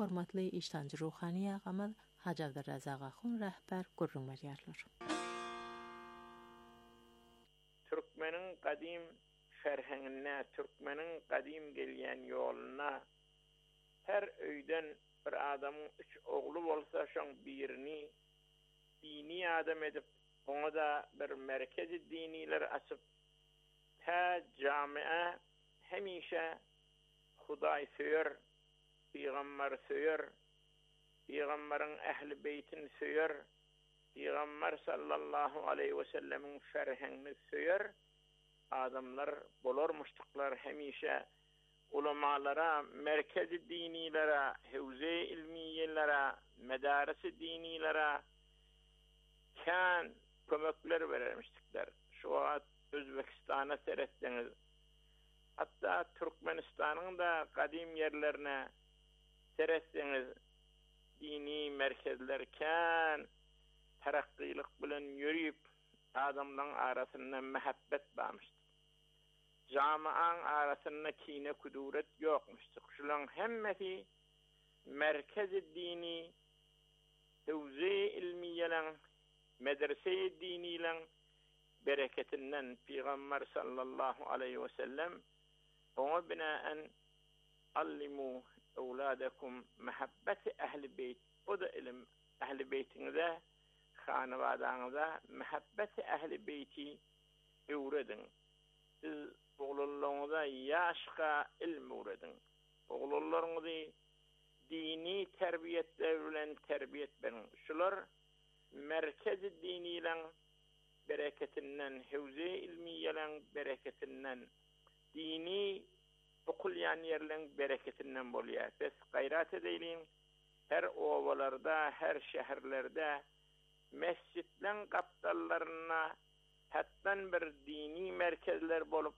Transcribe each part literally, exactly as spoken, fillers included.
hormatly iştancı ruhani ağamız Hacı Abdurrazak Axun rəhbər gurrunmaryarlar. Türkmenin kadim ferhengine, Türkmenin kadim gelyen yoluna her öyden bir adamın üç oğlu bolsa şoň birini dini adam edip ona da bir merkezi diniler açıp ta camiye hemişe Hudaý söýür, Peygamber söýür, Peygamberin ehli beytini söýür, Peygamber sallallahu aleyhi ve sellemin ferhengini söýür. Adamlar bolarmuşduklar hemişe ulamalara, merkezi dinilere, hevze ilmiyelere, medarisi dinilere kan kömekler vermişdikler. Şu wagt Özbekistan'a seretdiniz. Hatta Türkmenistan'ın da kadim yerlerine seretdiniz. Dini merkezlerken terakkilik bilen yürüyüp adamların arasında mehabbet bağmıştı. Camian arasında kine kuduret yokmuştu. Şulan hemmeti merkezi dini, hevze ilmiyelen, medrese diniyle bereketinden Peygamber sallallahu aleyhi ve sellem ona binaen allimu evladakum mehabbeti ehli beyt. O da ilim ehli beytinize, hanıvadanıza mehabbeti ehli beyti öğredin. Siz oğullarınıza yaşka ilm öğredin. Oğullarınızı dini terbiyetle bilen terbiyet verin. Şular merkezi diniyle bereketinden, hevze ilmiyelen bereketinden, dini okulyan yerlen bereketinden bolýar. Biz gayrat edelim, her ovalarda, her şehirlerde mescitlen kaptallarına hattan bir dini merkezler bolup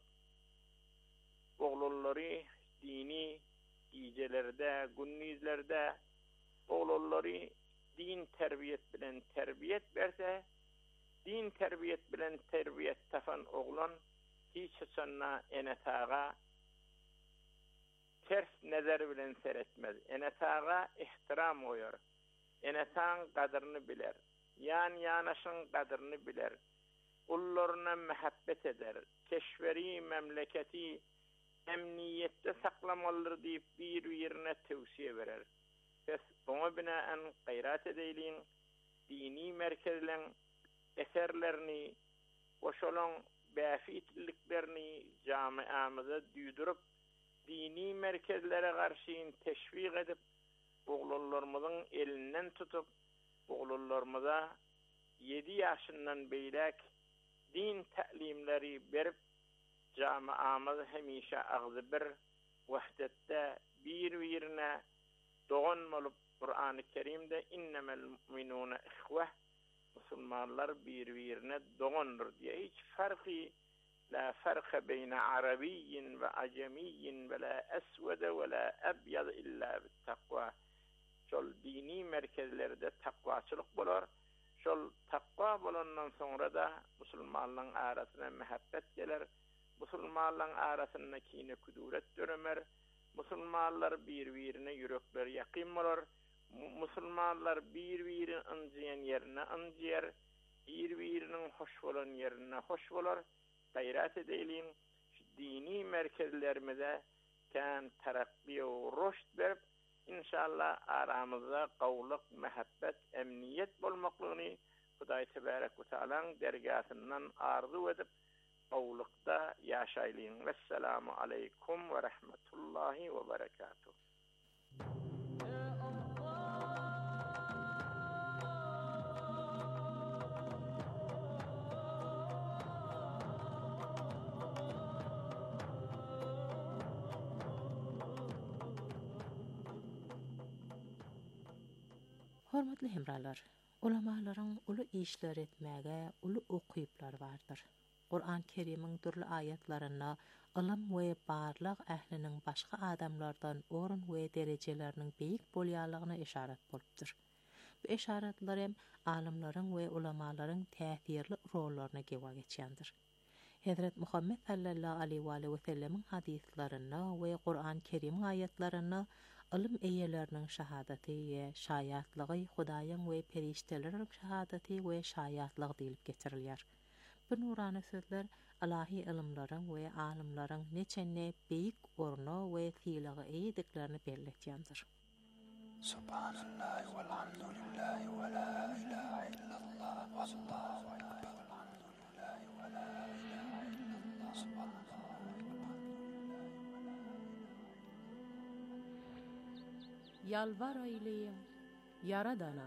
oğulları dini gijelerde, günnizlerde oğulları din terbiyet bilen terbiyet verse, din terbiyet bilen terbiyet tafan oğlan hiç sanna enetağa ters nezer bilen seretmez. Enetağa ihtiram koyar. Enetağın kadrını biler. Yan yanaşın kadrını biler. Ullarına mehabbet eder. Keşveri memleketi emniyette saklamalıdır deyip bir yerine tavsiye verer. Biz buna binaen gayrat edelim, dini merkezlerin eserlerini, oşolon bäfitliklerini camiamıza düýdürüp, dini merkezlere karşıyın teşvik edip, oğullarımızın elinden tutup, oğullarımıza yedi yaşından beylek din ta'limleri berip, camiamız hemişe ağzı bir vahdette bir birine doğan olup Kur'an-ı Kerim'de innemel mu'minune ihveh, Müslümanlar birbirine doğandır diye hiç farkı la farka beyne arabiyyin ve acemiyyin ve la esvede ve la ebyad illa bit takva. Şol dini merkezlerde takvaçılık bolar. Şol takva bolandan sonra da Müslümanların arasına mehabbet gelir. Müslümanların arasına kine kuduret dönemer. Müslümanlar birbirine yürekler yakin bolar. Müslümanlar birbirini anjiyan yerine anjiyar, birbirinin hoş olan yerine hoş bolar. Gayrat edelim, dini merkezlerimize kan terakki ve rüşd verip, inşallah aramızda kavluk, mehabbet, emniyet bolmaklığını Hudaý Tebarek ve Teala'nın dergahından arzu edip, kavlukta yaşaylıyın. Vesselamu aleykum ve rahmetullahi ve berekatuhu. Hormatly hemralar, ulamaların ulu işler etmäge ulu okyplar bardyr. Kur'an-ı Kerim'in türlü ayetlerine ilim we barlyk ähliniň başga adamlardan orun we dereceleriniň beýik bolýanlygyna işaret bolupdyr. Bu işaretler hem alimlaryň we ulamalaryň täsirli rollaryna gewa geçýändir. Hazrat Muhammed sallallahu aleyhi ve sellem hadislerine ve Kur'an-ı Kerim ayetlerine ilm eýeleriniň şahadaty we şaýatlygy Hudaýyň we perişteleriň şahadaty we şaýatlygy diýilip getirilýär. Bu nurany sözler ilahi ilmlaryň we alymlaryň neçenne beýik orna we tiýligi eýdiklerini belletýändir. Subhanallahi velhamdülillahi ve la ilahe illallah vallahu ekber. Velhamdülillahi ve la ilahe illallah. Subhanallahi. Yalvar eyleyin Yaradana.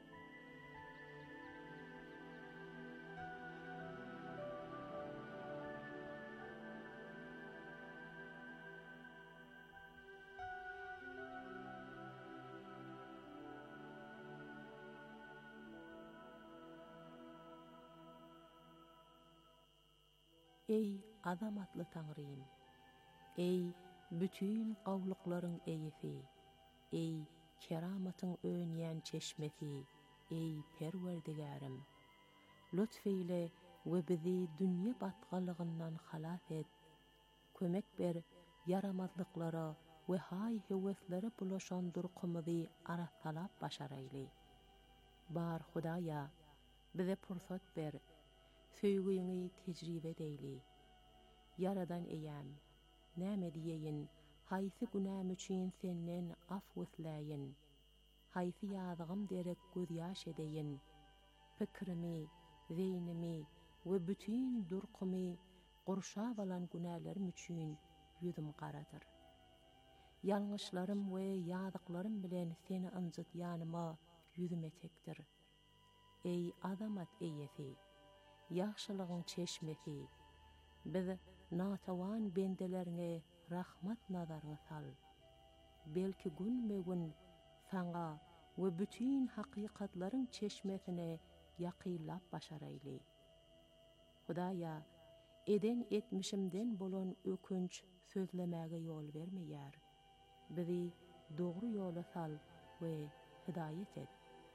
Ey adamatly Taňrym, ey bütün gawlyklaryň eýisi, ey keramatyň öňýän çeşmeti, ey Perwerdigarim, lütfeyle we bizi dünýä batgalygyndan halat et, kömek ber yaramazlyklara we hay heweslere bulaşan durqumyzy aratalap başaraýly. Bar Hudaýa, bize pursat ber, söýgüňi tejribe eýli. Yaradan eýäm, näme diýeýin, haýsy günäm üçin senden af wysläýin, haýsy ýazgym derek göz ýaş edeýin, pikrimi, zeýnimi we bütün durqumy gurşap alan günälerim üçin ýüzüm garadyr. Ýalňyşlarym we ýadyklarym bilen seni ynjytýanyma ýüzüm etekdir. Ey adamat eýesi, ýaxşylygyň çeşmeti, biz natawan bendelerine rahmat nazaryny sal. Belki günme-gün saňa we bütün hakykatlaryň çeşmesine ýakylap başaraýly. Hudaýa, eden etmişimden bolan ökünç sözlemäge ýol bermeýär. Bizi dogry ýola sal we hidaýet et.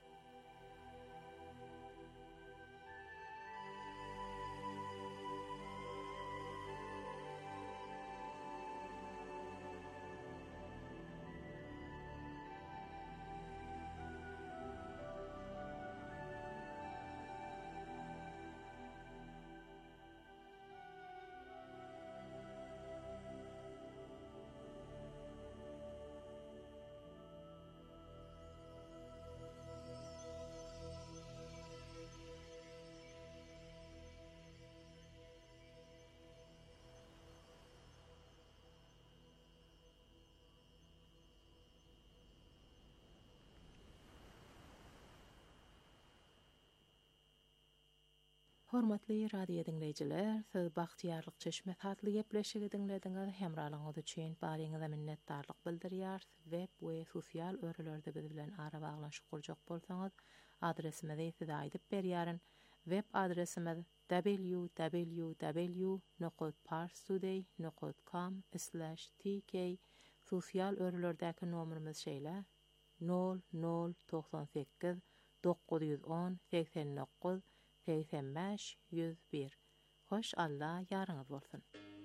Hormatly radio dinleyijiler, siz Bagtyarlyk Çeşme adly gepleşigi dinlediňiz. Hemralyňyz üçin baryňyza minnetdarlyk bildirýär. Web we sosial örelerde biz bilen ara baglanşyk kurjak bolsaňyz, adresimizi size aýdyp berýärin. Web adresimiz w w w nokta parstoday nokta com slash t k. Sosial örelerdäki nomerimiz şeýle nol nol doksan sekiz dokuz yüz on seksen dokuz seksen beş yüz bir. Hoş Allah ýaryňyz bolsun.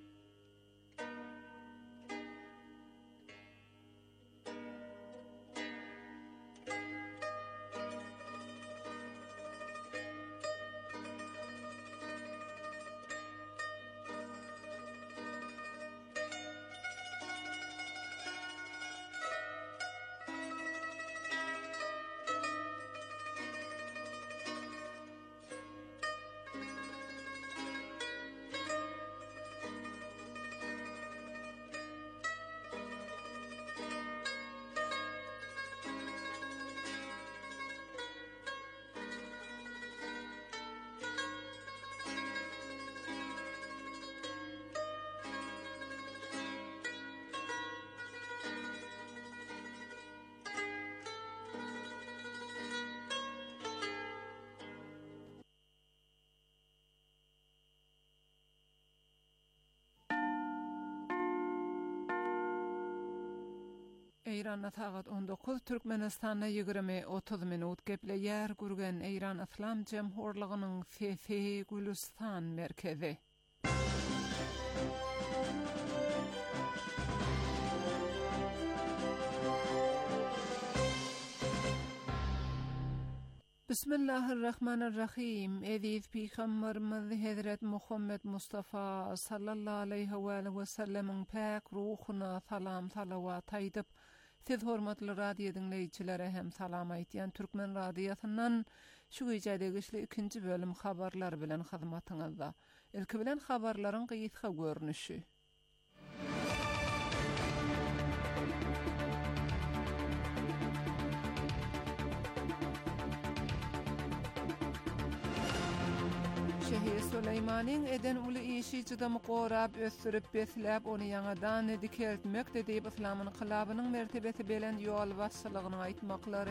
Eýranda sagat on dokuz, Türkmenistanda ýigirmi otuz minut gepleýär gürgen Eýran Islam Jemhurlygynyň F F Gülistan merkezi. Bismillahirrahmanirrahim. Edith Peygamberimiz Hazret Muhammed Mustafa sallallahu aleyhi ve sellem'in pak ruhuna salam salavat aydyp, siz hormatly radio dinleýiçilere hem salam aýtýan Türkmen radiosynyň şu güýjädegi ikinji bölüm habarlar bilen hyzmatyňyzda. Ilki bilen habarlaryň gyýyska görnüşi. Şehir Süleymanyň eden uly işi çydamy gorap ösürip besläp ony ýangadan dikeltmek diýip Islamyň kylabynyň mertebesi bilen ýol başçylygyny aýtmaklary.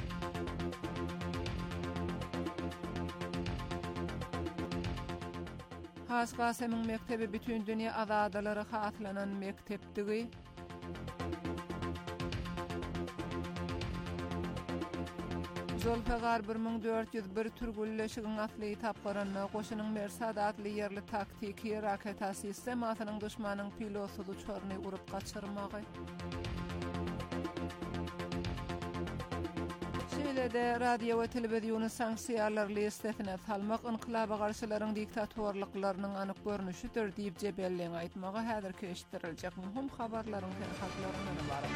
Has Gasemyň mektebi bütün dünýä azadlary hatlanan mektepdigi. Zolfagar bir ming dört ýüz bir türgülleşigiň asly tapgaranyna goşunyň Mersad adly ýerli taktiki raket sistemasynyň düşmanyň piloty uçurny urup gaçyrmagy. Şeýlede radio we telewiziony sanksiýalar listesine salmak inqilaba garşylaryň diktatorlyklarynyň anyk görnüşidir diýip jebelliň aýtmagy häzirki eşitdirilýek muhim habarlaryň terhatlaryny barap.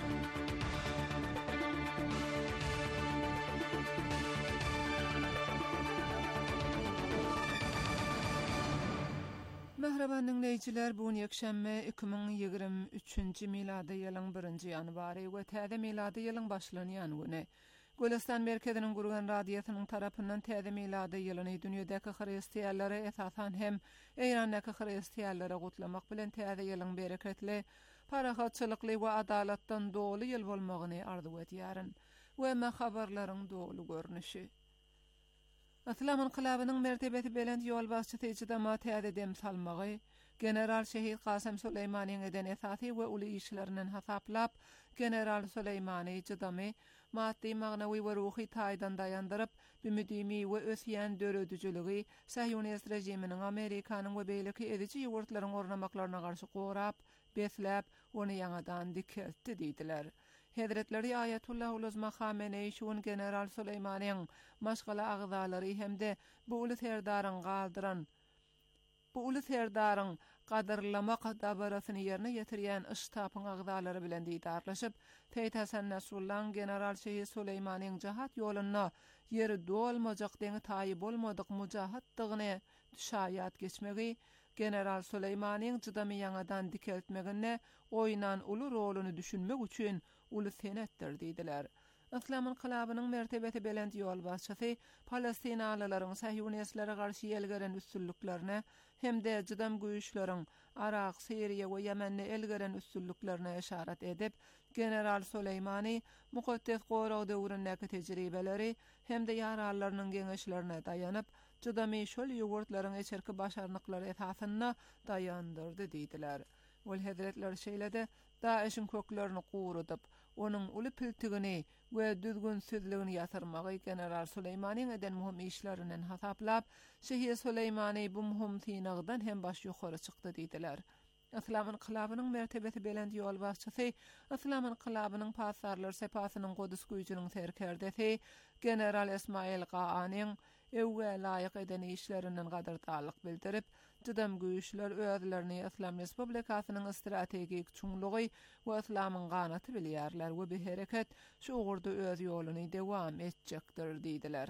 Merhaba dinleyijiler, bu ýekşembe iki ming ýygrimi üçünji milady ýylyň birinji ýanwary we täze milady ýylyň başlanýan güni. Gülistan merkeziniň gurgan radiosynyň tarapyndan täze milady ýylyny dünýädäki hristiýanlary esasan hem Eýrandaky hristiýanlary gutlamak bilen täze ýylyň bereketli, parahatçylykly we adalatdan dolu ýyl bolmagyny arzu etýärin we me habarlaryň dolu görnüşi. Islamyň kylabynyň mertebesi bilen ýol başçysy ýa-da täze dem salmagy, General Şehit Qasem Süleymanyň eden esasy we uly işlerinden hasaplap, General Süleymany ýa-da maddi magnawy we ruhy taýdan dayandyryp, bümidimi we ösýän döredijiligi Sahyonist rejiminiň Amerikanyň we beýleki edici ýurtlaryň ornamaklaryna garşy gorap, besläp, ony ýangadan dikeltdi diýdiler. Hedretleri Ayetullah Uluzma Khamenei şuun General Süleymanyň maşgala agzalary hemde bu uly serdaryň galdyran bu uly serdaryň gadyrlamak dabarasyny ýerine ýetirýän iştapyň agzalary bilen diýdarlaşyp, Feýt Hasan Nasrullaň General Şehit Süleymanyň jahat ýoluna ýeri dolmajak deňi taýy bolmadyk mujahatdygyny düşäýat geçmegi, General Süleymanyň jydamy ýangadan dikeltmegine oýnan uly roluny düşünmek üçin uly senetdir diýdiler. Islamyň kylabynyň mertebesi bilen ýol başçysy Palestinalylaryň Sahyonistlerge garşy elgeren üstünlüklerine hemde jydam güýçleriň Irak, Syriýa we Ýemende elgeren üstünlüklerine işaret edip, General Süleymany mukaddes goraw döwründäki tejribeleri hemde ýarallarynyň geňeşlerine daýanyp, jydamy şol ýurtlaryň eçerki başarnyklary esasyna daýandyrdy diýdiler. Ol hedretler şeýlede Daeşiň köklerini gurudyp, onun uly piltigini we düzgün sözlegini ýatyrmagy General Süleymanyň eden muhim işlerinden hasaplap, Şehit Süleymany bu muhim synagdan hem baş ýokary çykdy diýdiler. Islamyň kylabynyň mertebesi bilen ýol başçysy, Islamyň kylabynyň pasarlar sepasynyň godus güýjüniň serkerdesi General Ismail Qaanyň ewe laýyk eden işlerinden gadyrdalyk bildirip, jydam güýçler özlerini Islam Respublikasynyň strategik çuňlugy we Islamyň ganaty bilýärler we bu hereket şu ugurda öz ýoluny dewam etjekdir diýdiler.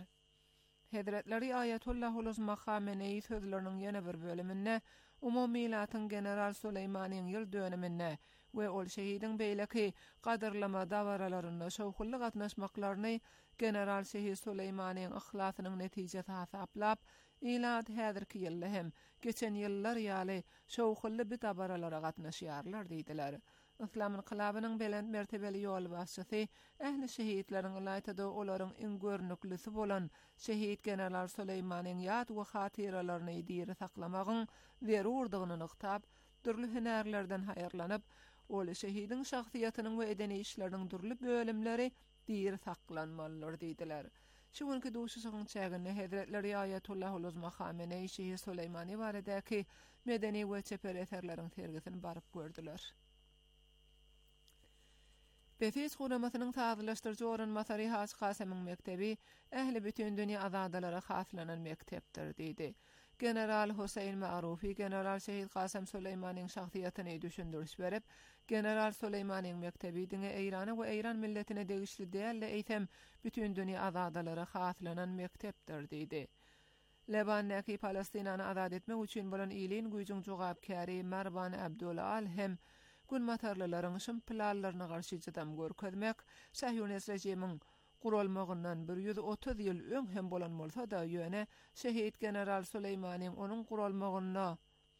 Hedretleri Ayetullah Uluzma Khamenei sözleriniň ýene bir bölüminde umumy milatyň General Süleymanyň ýyl dönemine we ol şehidiň beýleki gadyrlama dawaralaryna şowkully gatnaşmaklaryny General Şehit Süleymanyň ihhlasynyň netijesi hasaplap, ilad häzirki ýylda hem geçen ýyllar ýaly şowkully bir dabaralara gatnaşýarlar diýdiler. Islamyň kylabynyň belend mertebeli ýol başçysy, ähli şehitleriň ulaýtda olaryň iň görnüklisi bolan Şehit General Süleymanyň ýad we hatyralaryny diýeri saklamagyň zerurdygyny nyktab, türlü hünärlerden haýyrlanyp, ol şehidiň şahsiýatynyň we edeni işleriniň türlü bölümleri diýeri saklanmalydyr diýdiler. Şu günkü duşusyň çägine Hedretleri Ayetullah Uluzma Khamenei Şehit Süleymany baradäki medeni we çeper eserleriň sergisini barıp gördüler. Befis guramasynyň tazylaşdyrjy oranmasary Haç Kasemyň mektebi ähli bütün dünýä azadalara haslanan mektepdir diýdi. General Husayn Ma'rufi General Şehit Kasem Süleymanyň şahsiýatyny düşündürüş berip, General Süleymanyň mektebi diňe Eýrana we Eýran milletine degişli däl eýtem bütün dünýä azadalara haslanan mektepdir diýdi. Lebannäki Palestinany azad etmek üçin bolan ýylyň güýjüň jogapkary Marwan Abdulal hem gün matarlaryň şym planlaryna garşy jydam görkezmek Sahyonist rejimiň gurulmagyndan bir yüz otuz ýyl öň hem bolan bolsa da ýöne Şehit General Süleymanyň onuň gurulmagyna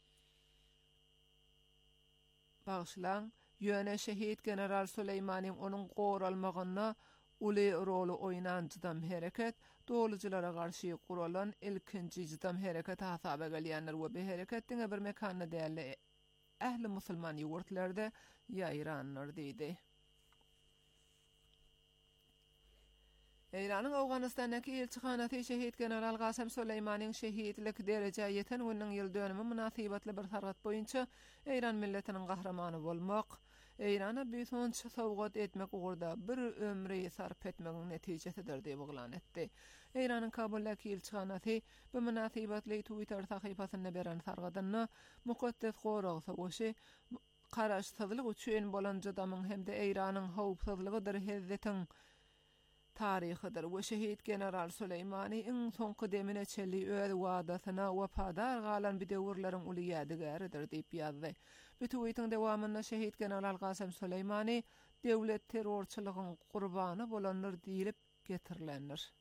bağışlan ýöne Şehit General Süleymanyň onuň gurulmagyna uly rolu oýnanjydam hereket dolucılara garşy guralan ilkinji jydam hereket hasaba gelýänler we bu hereketdiň bir mekanyna däli ähli musulman ýurtlarda ýaýranlar diýdi. Eýranyň Awganystandaky elçihanaty Şehit General Kasem Süleymanyň şehitlik derejä ýeten günüň ýyl dönümi munasybatly bir sargat boýunça Eýran milletiniň gahramany bolmak, Eýrana büýük sowgat etmek ugurda bir ömri sarp etmegiň netijesidir diýip oglan etdi. Eýranyň Kabuldaky elçihanaty bu munasybatly Twitter sahypasyna beren sargadyny mukaddes gorag sowuşy garaşsyzlyk üçin bolan jadamyň hemde Eýranyň howpsuzlygydyr hezzetin tarihydyr. We Şehit General Süleymany iň soňky demine çelli öz wadasyna wapadar galan bir döwürleriň uly ýadygarydyr diýip ýazdy. Bu tweetiň dowamında Şehit General Kasem Süleymany döwlet terrorçylygyň gurbany bolanlar diýilip getirilenler.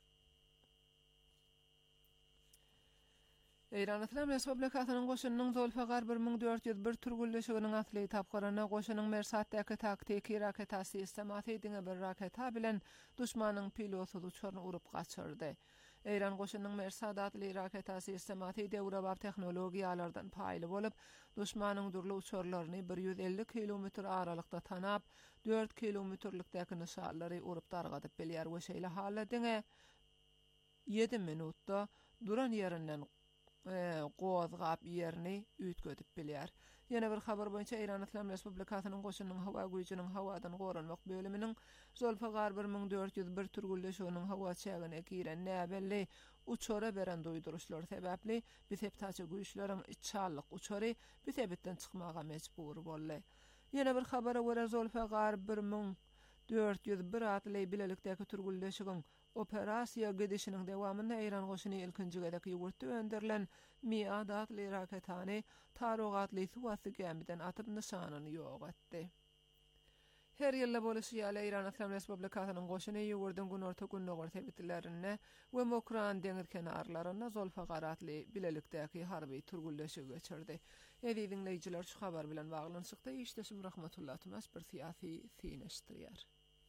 Eýran Islam Respublikasynyň goşunynyň Zolfagar bir ming dört ýüz bir türgülleşiginiň asly tapgyryna goşunyň Mersatdaky taktiki raketasi istematy diňe bir raketa bilen düşmanyň piloty uçaryny urup gaçyrdy. Eýran goşunynyň Mersat adly raketasi istematy dewrebap tehnologiýalardan paýly bolup, düşmanyň durly uçarlaryny bir yüz elli kilometr aralykda tanap, dört kilometrlikdäki nişanlary urup dargadyp bilýär we şeýle haladiňe ýedi minutda duran ýerinden gozgap ýerini ütgedip bilýär. Ýene bir habar boýunça Eýran Islam Respublikasynyň goşunynyň hawa güýjiniň hawadan goranmak bölüminiň Zolfagar bir ming dört ýüz bir türgülleşiginiň hawa çägine giren näbelli uçara beren doýduruşlar sebäpli biseptaçy güýçleriň iççallyk uçary bisebitden çykmaga mejbur boldy. Ýene bir habara görä Zolfagar bir ming dört ýüz bir adly bilelikdäki türgülleşigiň operasiýa gidişiniň dowamynda Eýran goşuny ilkinjigedeki ýurtda öndirilen Miad adly raketany tarogatly suwasy gemiden atyp nişanyny ýok etdi. Her ýylda boluşy ýaly Eýran Islam Respublikasynyň goşuny ýurdun günorta günnogor sebitlerine we Mokran deňir kenarlaryna Zolfagar adly bilelikdäki harby türgülleşigi geçirdi. Eýdi dinleýijiler şu habar bilen baglanyşykda işleşim rahmetullah tumas bir siýasy syneşdirýär.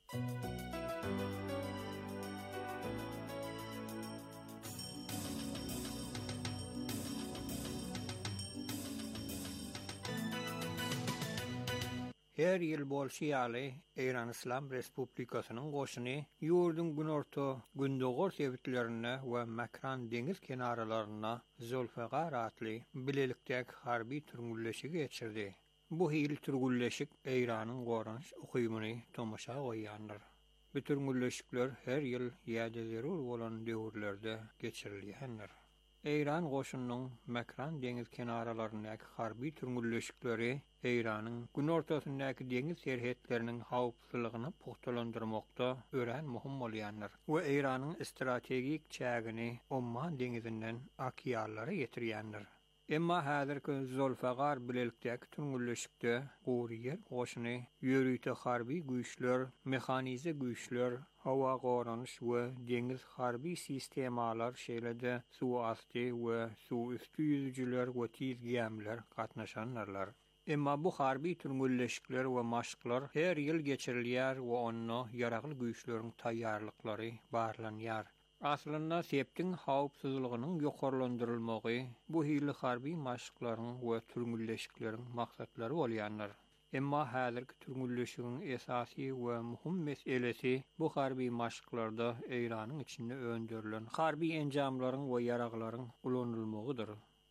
Her ýyl bolşy ýaly Eýran Islam Respublikasynyň goşuny ýurdun günorta gündogor sebitlerine we Makran deňiz kenarlaryna Zolfagar adly bilelikdäki harby türgülleşigi geçirdi. Bu hil türgülleşik Eýranyň goranyş ukymyny tomaşa goýandyr. Bu türgülleşikler her ýyl ýadyry bolan döwürlerde geçirilýändir. Eýran goşunynyň Makran deňiz kenarlaryndaky harby türgülleşikleri Eýranyň günortasyndaky deňiz serhetleriniň hawpsuzlygyny puhtalandyrmakda ören muhim bolýandyr we Eýranyň strategik çägini Omman deňizinden okeanlara ýetirýändir. Emma häzirki Zolfagar bilelikdäki türgülleşikde Guriýer goşuny ýörüýte harby güýçler, mehanize güýçler, hawa goranyş we deňiz harby sistemalar şeýlede suw asty we suw üstü ýüzüjiler we tiz gemler gatnaşanlar. Emma bu harby türgülleşikler we maşklar her ýyl geçirilýär we onda ýaragly güýçleriň taýýarlyklary barlanýar. Aslında septin hawpsuzlygynyň ýokarlandyrylmagy bu hili harby maşklaryň we türgülleşikleriň maksatlary bolýandyr. Emma häzirki türgülleşigiň esasy we muhim meselesi bu harby maşklarda Eýranyň içinde öndürilen harby enjamlaryň we ýaraglaryň ulanylmagydyr.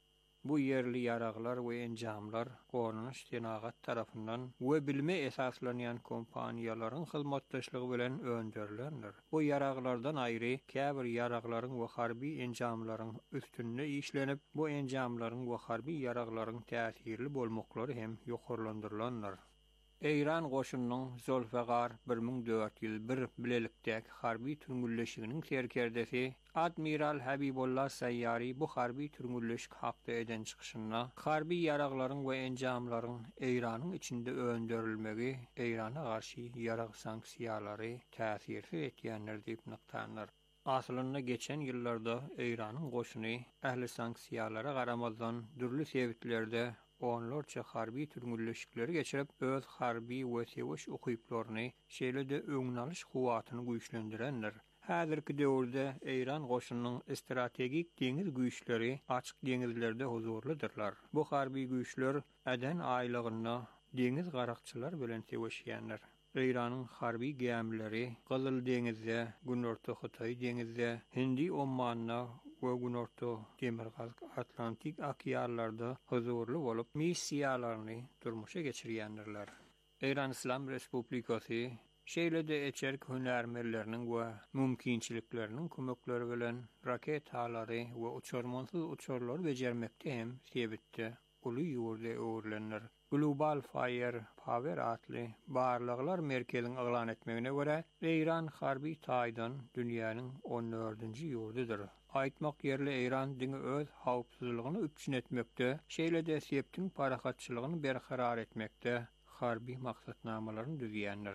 Bu yerli yaraglar we enjamlar gornuş tenagat tarapyndan we bilme esaslanýan kompaniýalaryň hyzmatdaşlygy bilen öndürilendir. Bu yaraglardan aýry käbir yaraglaryň we harby enjamlaryň üstünde işlenip, bu enjamlaryň we harby yaraglaryň täsirli bolmaklary hem ýokarlandyrylanlar. Eýran goşunynyň Zolfagar bir ming dört ýüz bir bilelikdäki harby türmülleşiginiň serkerdesi Admiral Habibullah Sayyari bu harby türmülleşik hakda eden çykyşyna harby yaraglaryň we enjamlaryň Eýranyň içinde öndürilmegi Eýrana garşy yarag sanksiýalary täsirsiz etýänler diýip nyktanlar. Aslynda geçen ýyllarda Eýranyň goşuny ähli sanksiýalara garamazdan dürli sebeplerde onlarca harby türmülleşikleri geçirip öz harby we sewiş ukyplaryny şeýle-de öňüne alyş kuwatyny güýçlendirenler. Häzirki döwürde Eýran goşunynyň strategik deňiz güýçleri açyk deňizlerde huzurludyrlar. Bu harby güýçler Aden aýlygyna deňiz garakçylar bilen sewişýänler. Eýranyň harby gemleri Gyzyl deňizde, Günorta Hytaý deňizde, Hindi Omanyna we Günorta Demirgaz Atlantik okeanlarda huzurly bolup missiýalaryny durmuşa geçirýändirler. Eýran Islam Respublikasy şeýle-de eçerk hünärmerleriniň we mümkinçilikleriniň kömekleri bilen raket halary we uçurmansyz uçurlar bejermekde hem sebitde uly ýurda öwrülenler. Global Fire Power atly barlyklar merkezin aglan etmegine görä Eýran harby taýdan dünýäniň on dördünji ýurdudyr. Aýtmak yerli Eýran diňe öz hawpsuzlygyny üpçün etmekde, şeýle-de septiň parahatçylygyny berqarar etmekde harby maksatnamalaryny düzýänler.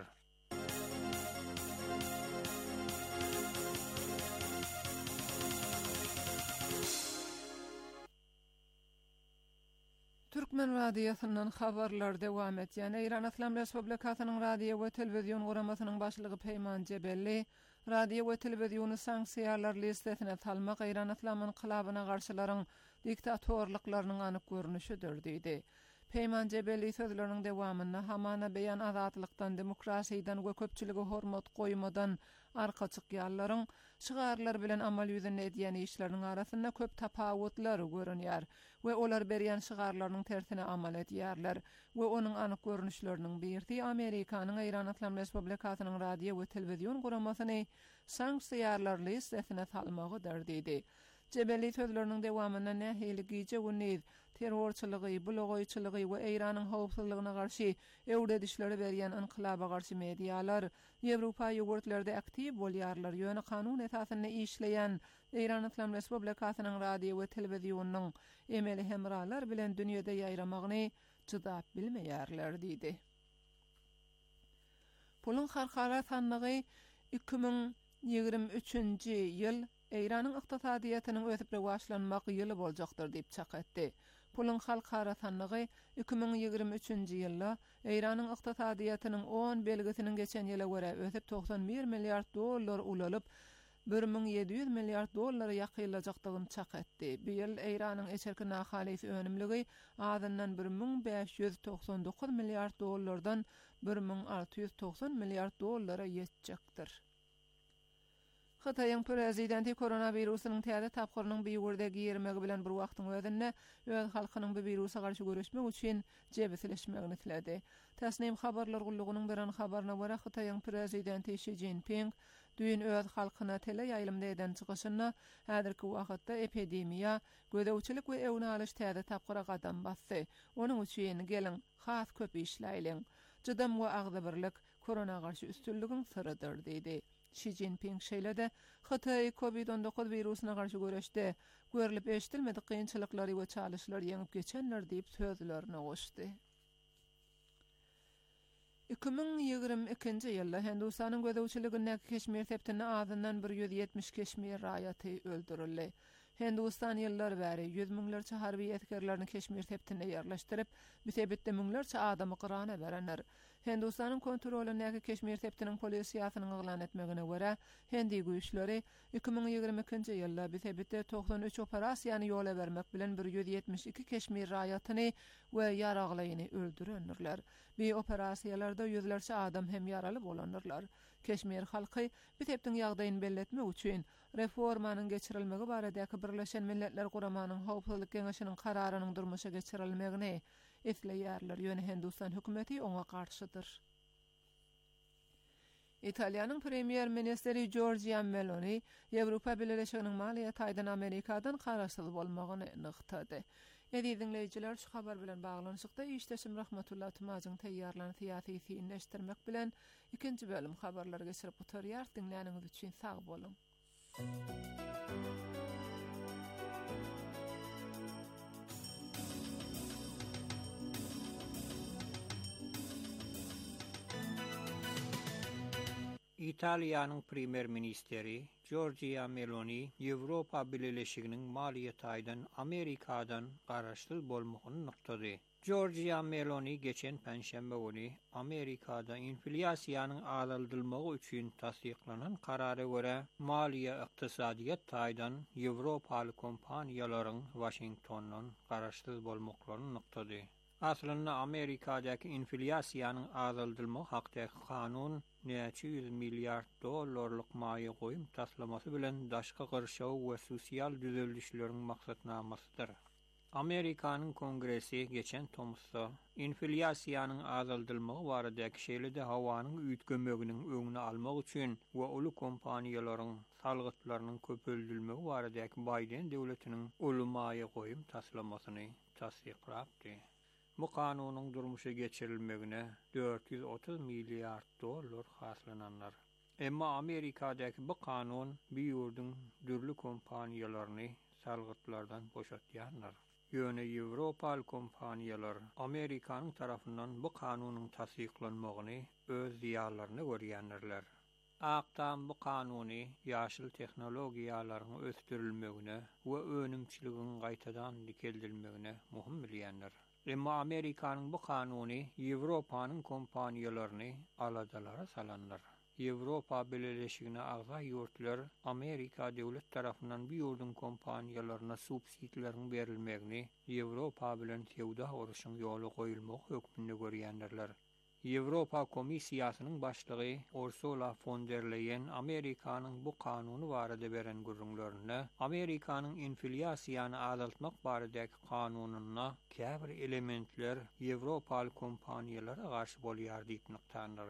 Türkmen radiosynyň habarlar dewam etýän. Eýran Islam Respublikasynyň radio we telewizion guramasynyň başlygy Peýman Jebelli radio we telewiziony sanksiýalar listesine salmak Eýran Islamyň kylabyna garşylaryň diktatorlyklarynyň anyk görnüşidir diýdi. Peýman Jebelli sözleriniň dewamynda hamana beýan azatlykdan, demokrasiýdan we köpçüligi hormat goýmadan arka çykýarlaryň şygarlar bilen amal ýüzünde edýän işleriniň arasynda köp tapawutlar görünýär we olar berýän şygarlaryň tersine amal edýärler we onuň anyk görnüşleriniň birisi Amerikanyň Eýran Islam Respublikasynyň radio we telewizion guramasyny sanksiýalar listesine salmagydyr diýdi. Jebelli sözleriniň dewamynda nähiligice we terrorçylygy, blogoýçylygy we Eýranyň howpsuzlygyna garşy öwredişleri berýän inqilaba garşy medialar Ýewropa ýogurtlarda aktiv bolýarlar. Ýöne kanun esasynda işleýän Eýran Islam Respublikasynyň radio we telewizionynyň emeli hemralar bilen dünýede ýaýramagyny çydap bilmeýärler diýdi. Pulun harkara sanlygy iki ming ýygrimi üçünji ýyl Eýranyň ykdysadyýatynyň ösüp rewajlanmagy ýyly boljakdyr diýip çakatdy. Pulun halkara sanlygy iki ming ýygrimi üçünji ýylda Eýranyň ykdysadyýatynyň on belgisiniň geçen ýyla görä ösüp doksan bir milliard dollar ulalyp bir ming ýedi ýüz milliard dollara ýakynlajakdygyny çakatdy. Bu ýyl Eýranyň eçerki nahalysy önümligi azyndan bir ming beş ýüz doksan dokuz milliard dollardan bir ming alty ýüz doksan milliard dollara ýetjekdir. Hytaýyň prezidenti koronawirusynyň täze tapgyrynyň bir ýerde girmegi bilen bir wagtyň özünde öz halkynyň bu wirusa garşy görüşmek üçin jebesileşmegini tiledi. Täsnim habarlar gullugynyň biren habaryna görä Hytaýyň prezidenti Xi Jinping düýün öz halkyna tele ýaýlymda eden çykyşyna häzirki wagtda epidemiýa, gödäwçilik we ewne alyş täze tapgyra gadam bassy. Onuň üçin geliň has köp işläýliň. Jydam we agzybirlik korona garşy üstünligiň syrydyr diýdi. Xi Jinping şeýle-de Hytaý covid on dokuz wirusyna garşy görüşde görülip eşitilmedik kynçylyklary we çalyşlar ýeňip geçenler diýip sözlerini goşdy. iki ming ýygrimi ikinji ýylda Hindistanyň gödäwçiligine Keşmir septine azyndan bir ýüz ýetmiş Keşmir raýaty öldürildi. Hindistan ýyllar bäri ýüz miňlerçe harby ýetkerlerini Keşmir septine ýerleşdirip, bu sebäpde miňlerçe adamy Qur'ana berenler. Hindistanın kontrolündäki Keşmir tepdiniň polisiýasynyň ýylan etmegine görä, Hindi güýçleri iki miň ýygrimi ikinji ýylda Bitebitde doksan üç operasiýany ýola bermek bilen bir ýüz ýetmiş iki Keşmir raýatyny we ýaraglaýyny öldürenler. Bu operasiýalarda ýüzlerçe adam hem ýaraly bolanlar. Keşmir halky Bitebdiň ýagdaýyny belletmek üçin reformanyň geçirilmegi baradäki Birleşen Milletler Guramanyň Howpsuzlyk Geňeşiniň kararynyň durmuşa geçirilmegini esleýärler. Ýöne Hindistan hökümeti oňa garşydyr. İtaliyanyň premier ministeri Giorgia Meloni Ýewropa Birleşiginiň maliýet aýdan Amerikadan garaşsyz bolmagyny nykdady. Edi dinleýijiler, şu habar bilen baglanyşykda işdeşim Rahmetullah Tumazyň teýýarlany syýasy synleşdirmek bilen ikinji bölüm habarlary geçirip oturýar. Dinläniňiz üçin sag bolun. İtaliyanyň premier ministeri Giorgia Meloni Ýewropa Birleşiginiň maliýet aýdan Amerikadan garaşsyz bolmagyny nykdady. Giorgia Meloni geçen penşembe günü Amerikada inflasiýanyň azaldylmagy üçin tasdiklanan karara görä maliýe ykdysadyýat taýdan Ýewropaly kompaniýalaryň Washingtondan garaşsyz bolmaklaryny nykdady. Aslında Amerika'daki inflasiýanyň azaldylmagy hakdaky kanun neçe yüz milyar dollarlyk maýa goýum taslamasy bilen daşky gyrşaw we sosial düzelişleriň maksatnamasydyr. Amerikanyň Kongresi geçen Tomsda inflasiýanyň azaldylmagy baradaky şeýlede hawanyň üýtgemeginiň öňüni almak üçin we uly kompaniýalaryň salgytlarynyň köpöldürmegi baradaky Biden döwletiniň uly maýa goýum taslamasyny tasdiklapdy. Bu kanunyň durmuşa geçirilmegine dört yüz otuz milyar dollar haslananlar. Emma Amerika'daki bu kanun bir ýurdun dürli kompaniýalaryny salgytlardan boşatýarlar. Ýöne Ýewropaly kompaniýalar Amerikanyň tarapyndan bu kanunyň tasdiklanmagyny öz diýarlaryna görýänler. Aqtam bu kanuny ýaşyl tehnologiýalaryň ösdürilmegine we önümçiligiň gaýtadan dikeldilmegine muhim bilýänler. Emma Amerikanyň bu kanuny Ýewropanyň kompaniýalaryny aladalara salanlar. Ýewropa Birleşigine agza ýurtlar Amerika döwlet tarapyndan bu ýurdun kompaniýalaryna subsidiýalaryň berilmegini Ýewropa bilen sewda uruşyň ýoly goýulmagy hökmünde görýänler. Ýewropa Komissiýasynyň başlygy Ursula von der Leyen Amerikanyň bu kanuny barada beren gürrüňlerini Amerikanyň inflasiýany azaltmak baradaky kanunyna käbir elementler Ýewropaly kompaniýalara garşy bolýar diýip nykdandyr.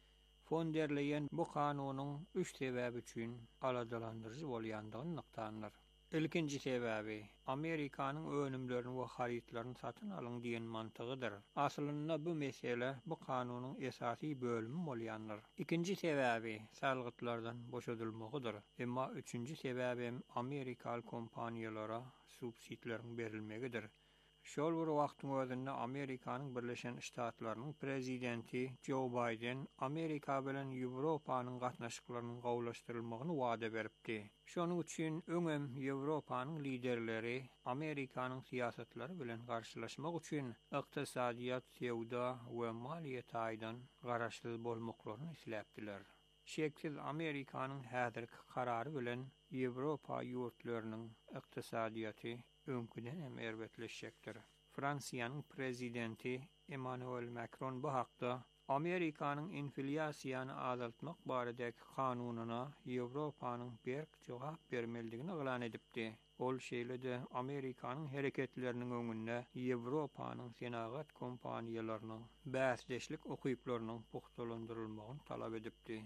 Von der Leyen bu kanunyň üç sebäbi üçin aladalandyrjy bolýandygyny nykdandyr. İlkinji sebäbi Amerikanyň önümlerini we haritlaryny satyn alyň diýen mantygydyr. Aslynda bu mesele bu kanunyň esasy bölümi bolýandyr. İkinji sebäbi salgytlardan boşadylmagydyr. Emma üçünji sebäbi Amerikaly kompaniýalara subsidiýalaryň berilmegidir. Şol bir wagtyň özünde Amerikanyň Birleşen Ştatlarynyň prezidenti Joe Biden Amerika bilen Ýewropanyň gatnaşyklarynyň gowlaşdyrylmagyny wada beripdi. Şonuň üçin öňem Ýewropanyň liderleri Amerikanyň siýasatlary bilen garşylaşmak üçin ykdysadyýat, sewda we maliýet aýdan garaşsyz bolmaklaryny isläpdiler. Şeksiz Amerikanyň häzirki karary bilen Ýewropa ýurtlarynyň ykdysadyýaty öňküden hem erbetleşjekdir. Fransiýanyň prezidenti Emmanuel Macron bu hakda Amerikanyň inflasiýany azaltmak baradaky kanunyna Ýewropanyň berk jogap bermeligini elan edipdi. Ol şeýlede Amerikanyň hereketleriniň öňünde Ýewropanyň senagat kompaniýalarynyň bäsdeşlik okyplarynyň puhtalandyrylmagyny talap edipdi.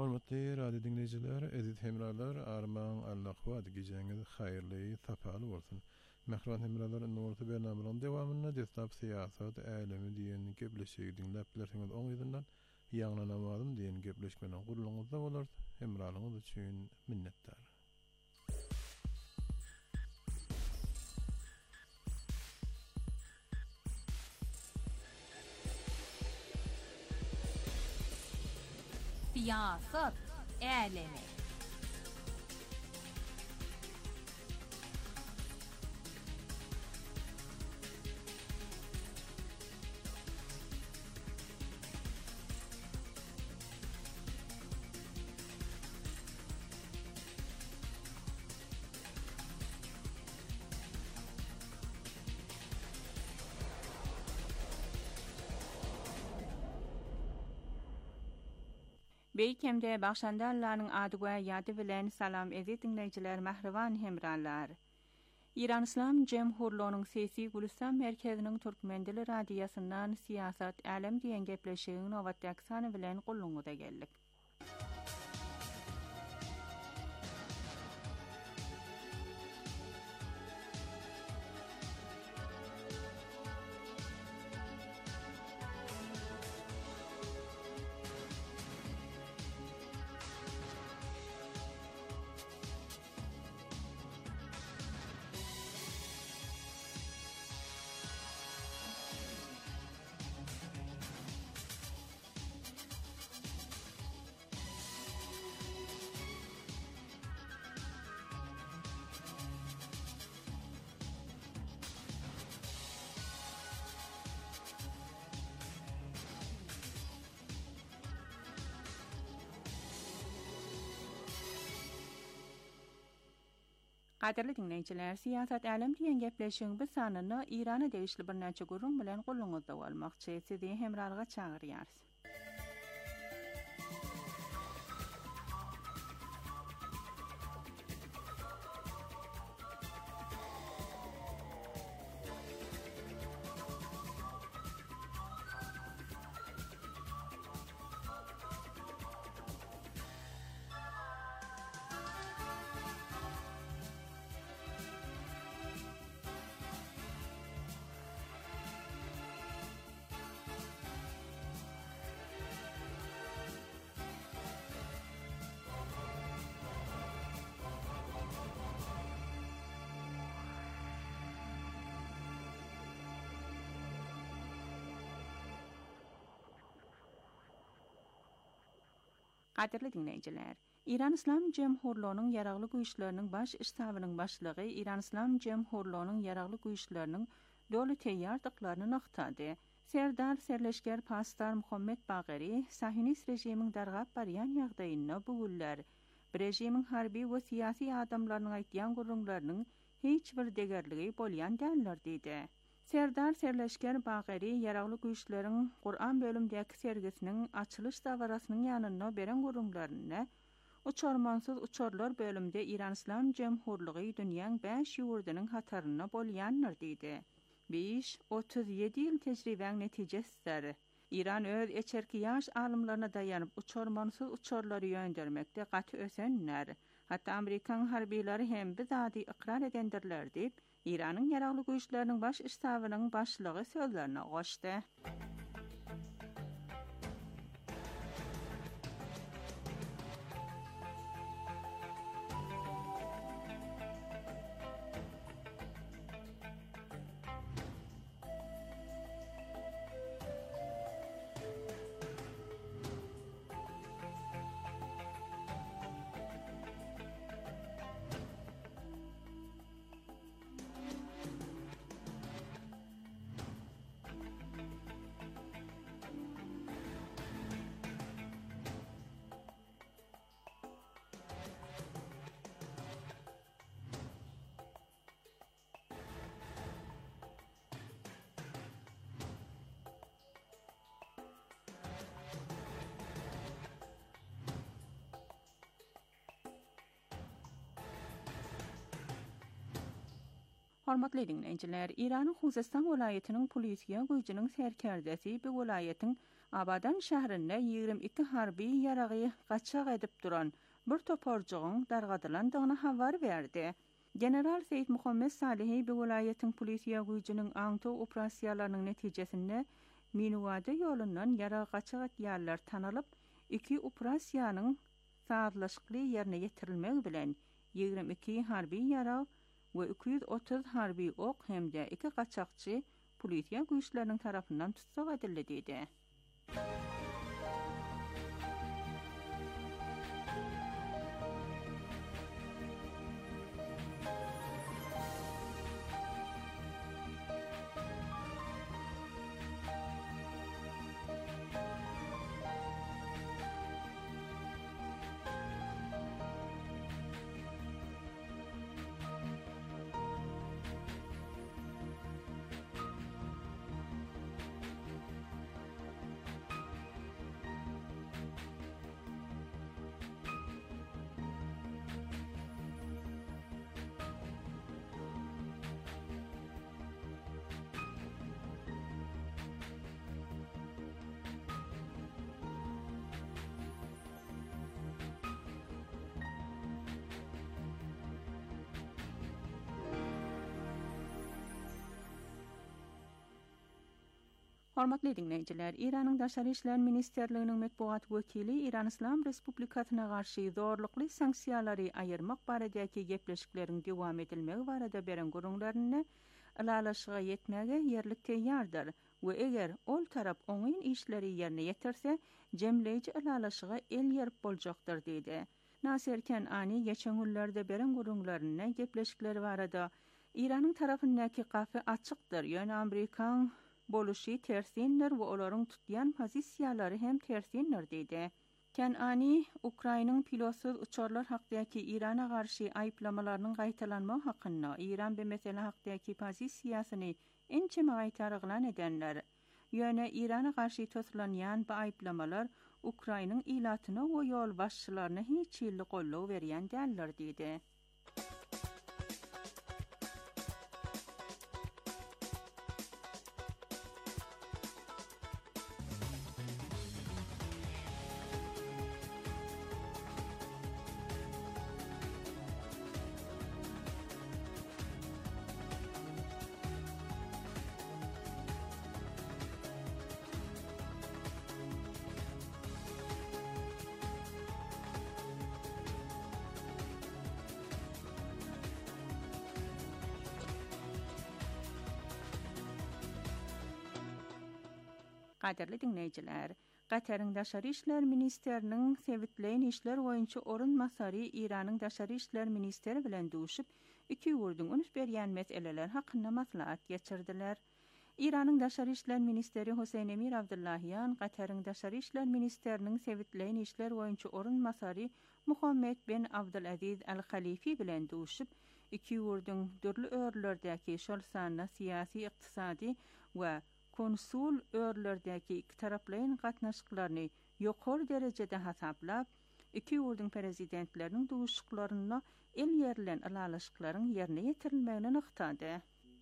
Hormatly radio dinleyiciler, edit hemralar, armağan Allah'va geceniz hayırlı, tapalı olsun. Mehran hemralar Nurtu Bernam'ın devamında destab siyasat alemi diyen gebleşeyi dinleplersiniz on yüzünden yanlanamadım diyen gebleşmenin kurulunuzda olur. Hemralınız için minnettar. Siyasat alemi. Beýkemde başlandarlaryň ady we ýady bilen salam ezi dinleýijiler mähriban hemranlar. İran İslam Cemhurluğunyň Sesi Gülistan merkeziniň Türkmen dili radiýasyndan siyasat alem diýen gepleşigiň nowatdaky sany bilen gulluňyza geldik. Qadirli dinleyijiler, siyasat alem diýen gepleşigiň bu sanyny Irana degişli bir näçe gurrun bilen gulluňyzda bolmakçy, sizi hemrarlyga çagyrýarys. Qadirli dinleyijiler, İran İslam Cemhurluğunyň ýaragly güýçleriniň baş iştabynyň başlygy İran İslam Cemhurluğunyň ýaragly güýçleriniň döwlet teýýardyklaryny naktady. Serdar Serleşger Pastar Muhammed Bageri, Sahinist rejimiň dargap barýan ýagdaýyna bugüller, rejimiň harby we siyasi adamlarynyň aýtýan gurrunlarynyň hiç bir degerligi bolýan däller diýdi. Serdar Serleşger Bageri ýaragly güýçleriň Qur'an bölümdäki sergisiniň açylış dawarasynyň ýanyna beren gurrunlaryny uçarmansyz uçarlar bölümde İran İslam Cemhurlugy dünýäň beş ýurdunyň hataryna bolýanlar diýdi. beş otuz ýedi ýyl tejribeň netijesleri. İran öz eçerki ýaş alymlaryna daýanyp uçarmansyz uçarlary ýöndermekde gaty ösenler. Hatda Amerikan harbiýleri hem bu zady ikrar edendirler diýip İranyň ýaragly güýçleriniň baş iştabynyň başlygy sözlerine goşdy. Hormatly dinleyijiler, İranyň Huzestan welaýatynyň polisiýa güýjüniň serkerdesi bu welaýatyň Abadan şäherinde ýigrim iki harby ýaragy gaçak edip duran bir toporjugyň dargadylandygyny habar berdi. General Seyit Muhammed Salihi bu vilayetin polisiýa güýjüniň aňto operasiýalarynyň netijesinde Minuwada ýolundan ýara gaçak etýärler tanalyp, iki operasiýanyň saatlaşykly ýerine ýetirilmegi bilen ýigrim iki harby ýara we iki yüz otuz harby ok hemde iki gaçakçy polisiýa güýçleriniň tarapyndan tutsak edildi dedi. Hormatly dinleyijiler, Iranyň Daşary işler ministerliginiň medpuat wekili Iran Islam Respublikasyna garşy zorlukly sanksiýalary aýyrmak baradäki gepleşikleriň dowam edilmegi barada beren gurulmaryny ilalaşyga ýetmäge ýerlik teýýardyr we eger ol tarap oňyn işleri ýerine ýetirse, jemleýiji ilalaşyga el ýerip boljakdyr diýdi. Nasir Kenani geçen günlerde beren gurulmaryny gepleşikleri barada Iranyň tarapyndaky gapy açykdyr. Ýöne Amerikan boluşy tersinler we olaryň tutýan pozisiýalary hem tersinler diýdi. Kenani Ukrainanyň pilotsuz uçarlar hakdaky Irana garşy aýplamalarynyň gaýtalanmagy hakynda Iran bu mesele hakdaky pozisiýasyny ençe gaýtaryglan edenler. Ýöne Irana garşy tosulanýan bu aýplamalar Ukrainanyň ilatyna we ýol başçylaryna hiç ýylly gollaw berýän däller diýdi. Gaderli dinleyijiler, Gateriň Daşary işler ministeriniň Sewitleýän işler goýunça orun masary Iranyň Daşary işler ministeri bilen duşup, iki ýurduň unuş berýän meseleler hakynda maslahat geçirdiler. Iranyň Daşary işler ministeri Hosein Emir Abdullahyan, Gateriň Daşary işler ministeriniň Sewitleýän işler goýunça orun masary Muhammed bin Abdulaziz Al-Khalifi bilen duşup, iki ýurduň dürli örlerdäki şol sanly syýasy, ykdysady we konsul örlerdäki iki taraplaryň gatnaşyklaryny ýokary derejede hasaplap, iki ýurduň prezidentleriniň duşuklaryna el ýerilen alalaşyklaryň ýerine ýetirilmegini ykdady.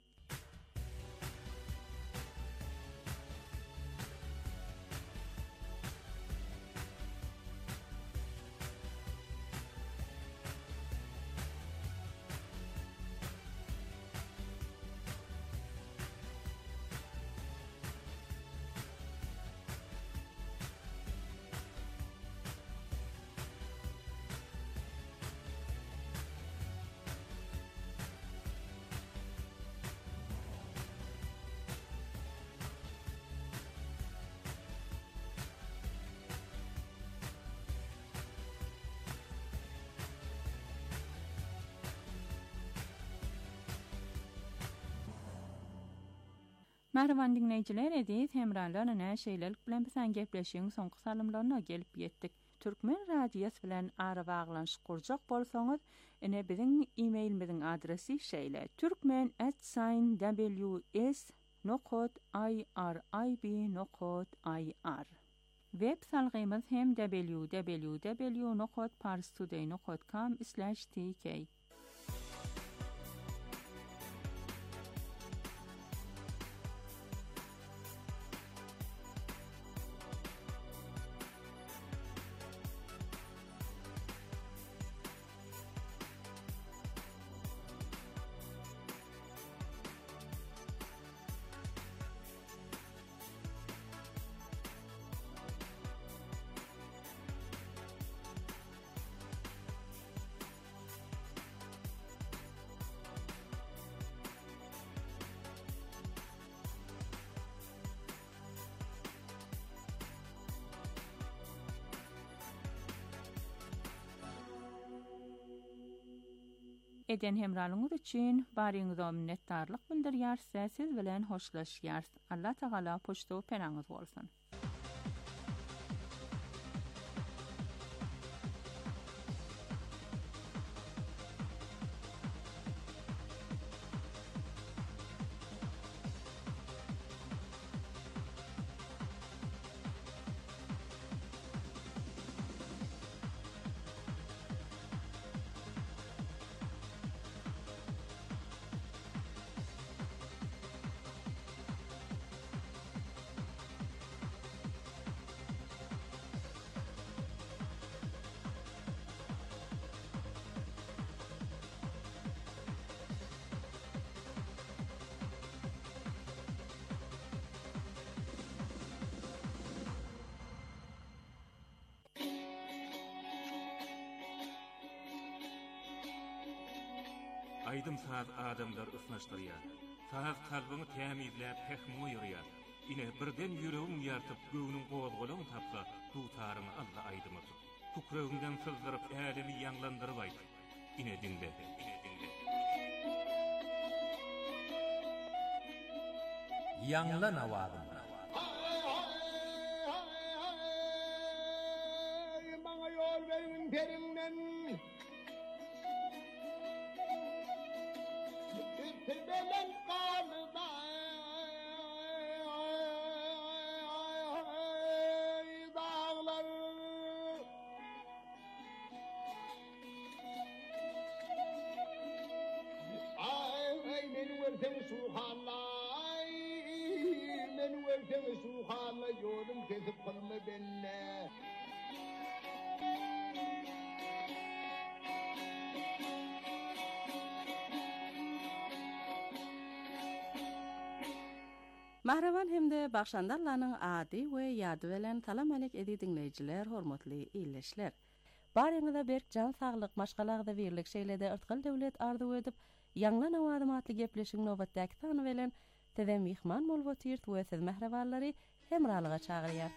Merhaban dinleyijiler, edis hemralarla näşeýlelik bilen bilen gepleşiň soňky salymlaryna gelip ýetdik. Türkmen radiýasy bilen ara baglanşyk kurjak bolsaňyz, ine biziň e-mailimiziň adresi şeýle: türkmen at w s nokta i r i b nokta i r. Web salgymyz hem w w w nokta parstoday nokta com slash t k. eden hemralyňyz üçin baryňyza minnetdarlyk bildirýär, siz bilen hoşlaşýar. Allah Taala poşto penaňyz bolsun. Aydım saz adamlar ısnaşdırýar. Saz kalbyny tämizläp pehmi ýürýär. Ine birden ýüregiň ýartyp göwnüň gozgolagyny tapsa, tutaryny Allah aydymy. Pukrögiňden sızdyryp älimi ýanglandyryp aýdy. Ine dinle, ine dinle. Ýanglan awagym. Maňa ýol beriň perinden. Belen kanıda dağlar ay meni vertem suhanlay meni vertem suhanlay yolum kesip kılma benne Mahravan hemde bakşandarlarning adi we ýady bilen salam alek edi dinleýijiler, hormatly illeşler. Baryňyza berk jan saglyk maşgalagda birlik şeýlede ırtgal döwlet arzu edip, ýanglan awadym atly gepleşiň nowbatdaky tany bilen tede mihman bolwatyrt we siz mahrawallary hemralyga çagyrýar.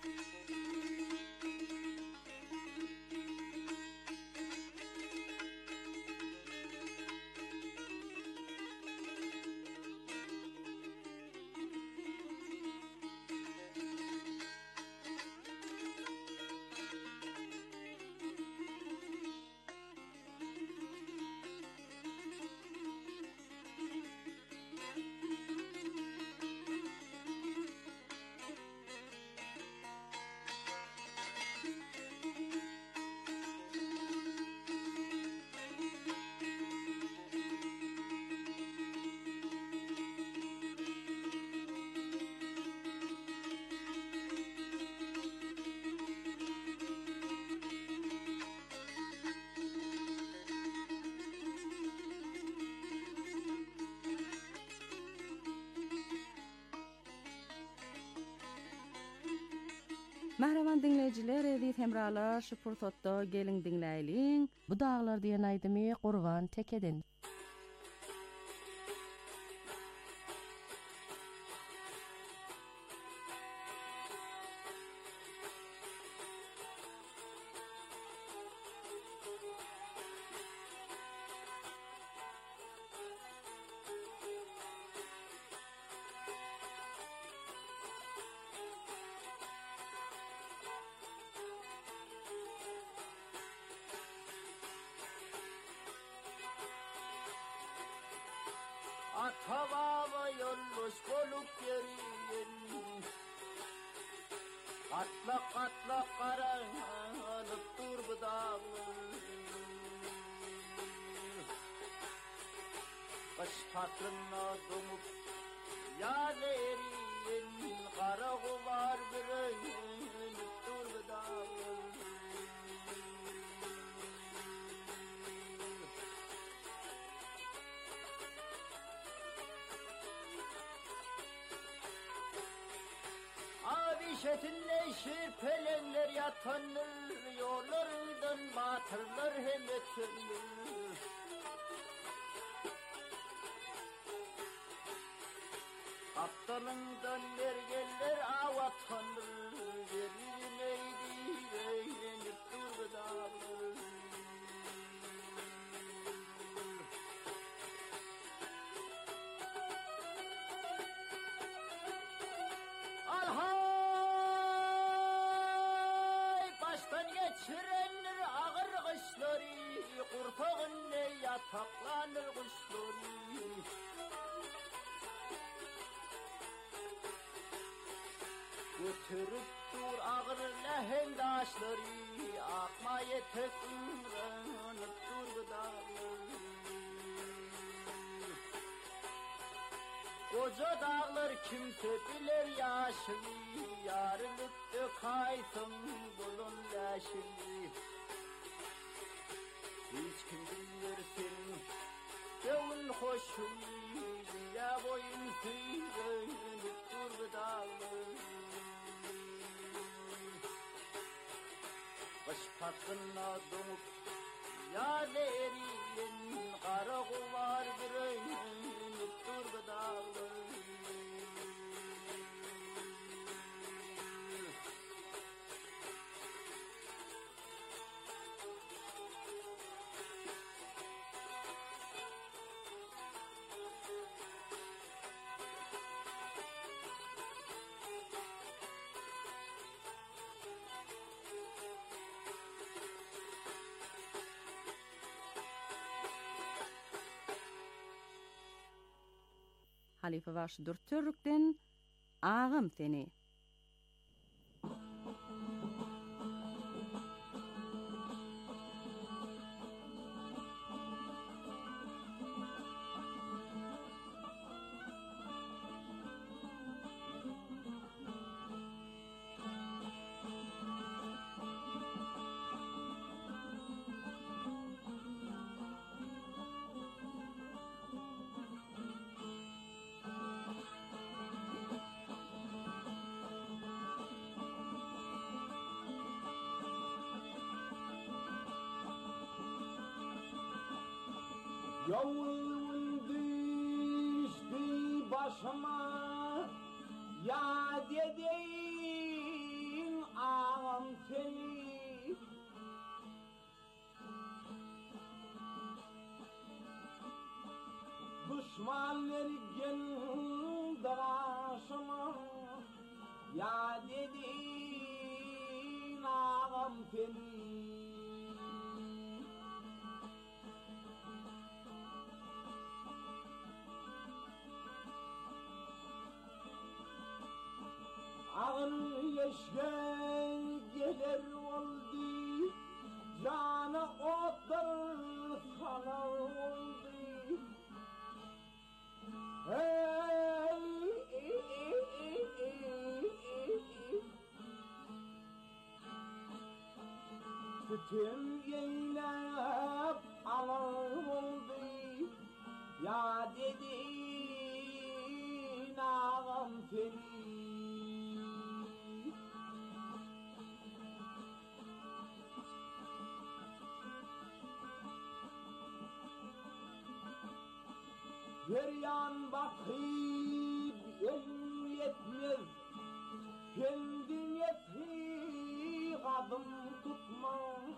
Mahraman dinleyijiler, edip hemralar şu pursatda gelin dinläýiliň. Bu dağlar diýen aýdymy Gurban Tekeden. Atavava yolluş bolup geriyen Atla atla karanlık dur bu dağlar Kış patrına domup yaz eriyen Kara kuvar bürünüp dur bu dağlar Şetinleşir pelenler yatanır Yollardan batırlar hem ötünür Kaptanından mergeller avatanır Yerine eğdirenip dur dağılır geçirenler ağır kışları, kurtağın ne yataklanır kuşları. Götürüp dur ağır lehendaşları, akma yetek ımranıp dur gıdağları. Koca dağlar kimse bilir yaşını, yarılıp kaysın bulun leşini. Hiç kim bilir senin gönül hoşun, ya boyun sürünüp dur dağlar. Kış patkınla donup yar eriyin, kara kuvar bürünüp dur dağlar. Halife baş dürtürrükden ağım seni. Yavrum düştü başıma, ya dedin ağam seni. Düşmanlar geldi başıma, ya dedin ağam seni. Ağını yeşken gelir oldu, canı otlar sanar oldu. Hey, ey, ey, ey, ey, ey. Sütüm yeylep alır oldu, ya dedin ağam seni. Her yan bakıp elim yetmez, kendin yetki adım tutma.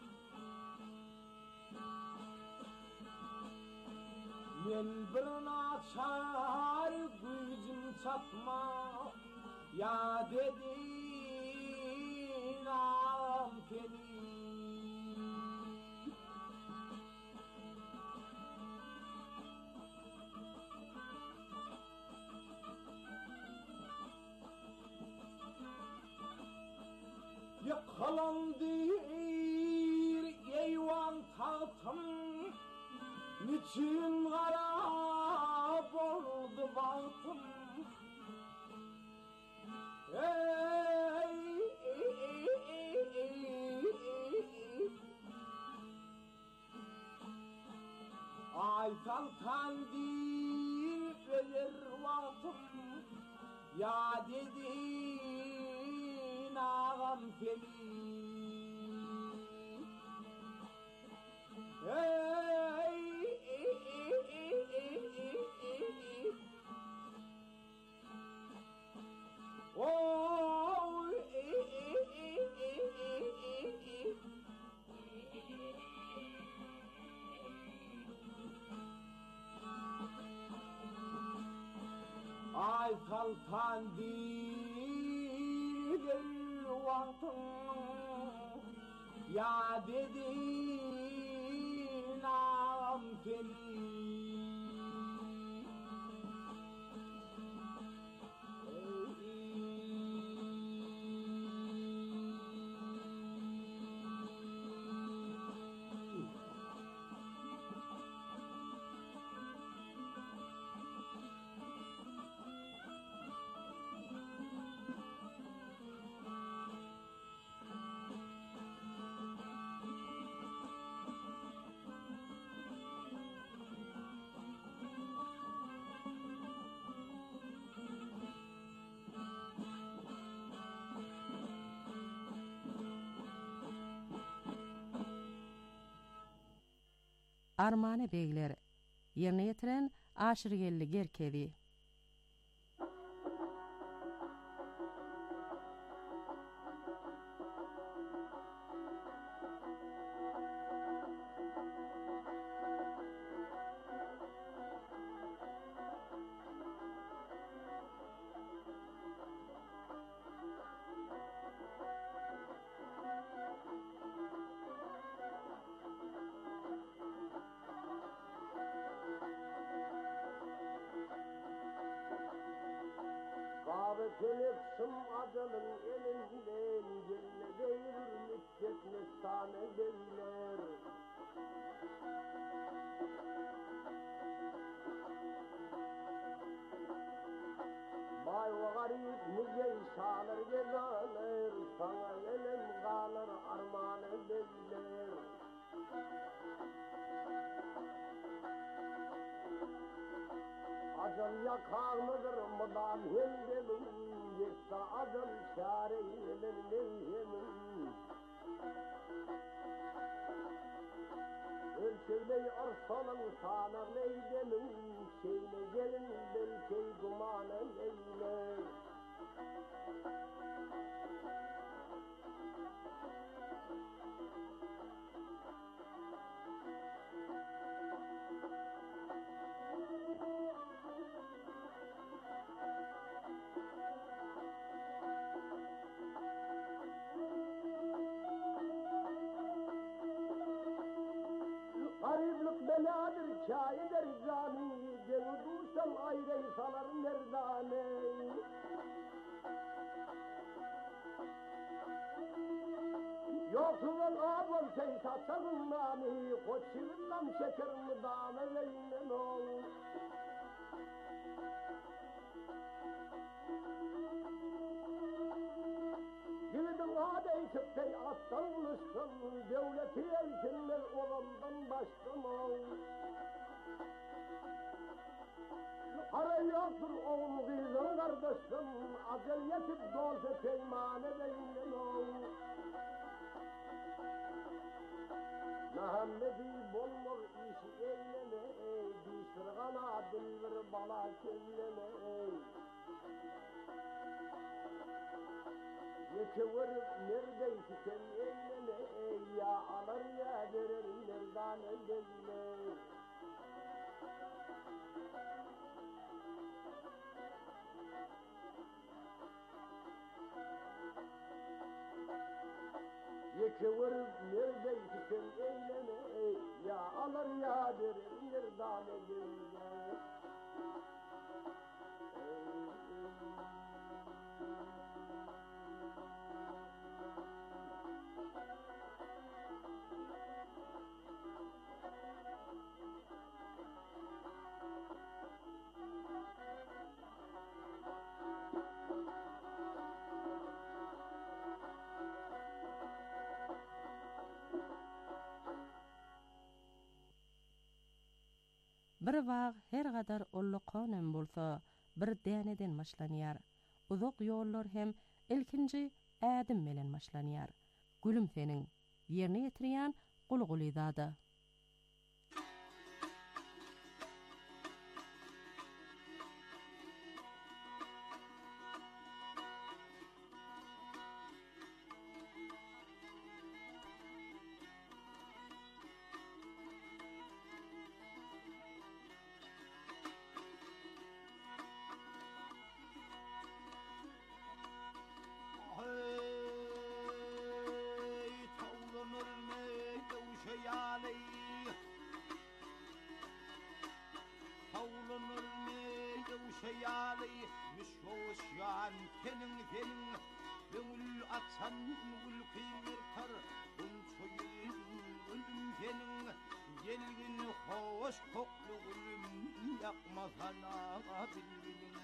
Men bir naçar gücüm çatma, ya dedin ağam seni. Yıkılandı eyvan tahtım, niçin harap oldu bahtım. Ey, ey, ey, ey, ey, ey. Ay saltandir verir vaktım, ya dedin ağam seni. Hey, ey, ey, ey, ey, ey, ey. Oh, ey, ey, ey, ey, ey, ey. Ay saltandir vaktım, Ya dedin ağam feli Armane beyler yerine yetiren aşırgelli gerkedi. Feleksim adalın elinden Gelle değirir müddet nestane beyler Vay ve garip nice şalar gezalar Sana elem galar armanı beyler Acal yakar mıdır mıdan hendemin Yekta acal şareyilir neyhemin Ölçüley arsanın sanar neydemin Şeyle gelin belkey dumanı neyler Gariblik beladır çayı der cani Gel duştan ayrey salar merdane Yoksulun ablam sen satsanın nani Koççivinden şekerini dame leynen ol Gidin adey çıktay attan buluşsun Devleti elçinler olandan baştan ol Ara yoktur oğul kızın kardeşim Acel yetip dolsa peymane beynen ol Muhammedi bolmur işi eyleme Dişirgana dilvir bala kelleme Yekevirip neredeyse sen eyleme Ya alır ya verir nereden eyleme Yekevirip neredeyse sen eyleme Ya alır ya verir nereden eyleme Bir vaq her gadar ulluqonem bolsa bir däneden başlanýar. Uzak ýollar hem ilkinji ädim bilen başlanýar. Gülüm seniň ýerine ýetirýän gulguly zada. şayalı müşoş yan kenin kenin gönül atsan gül kıyır kar un soyun ölüm kenin gelgin hoş koklu gülüm yakmasana bilbilin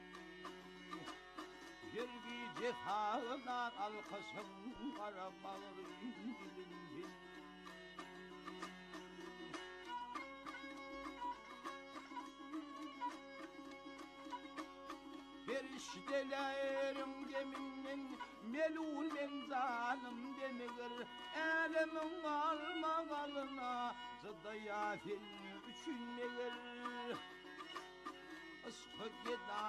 Yergi cefalar alkasın karabağır bilin Feriştelerim gemimin melul menzanım demegir Elimin alma kalına zıdda yafil üçünmegir Iskı geda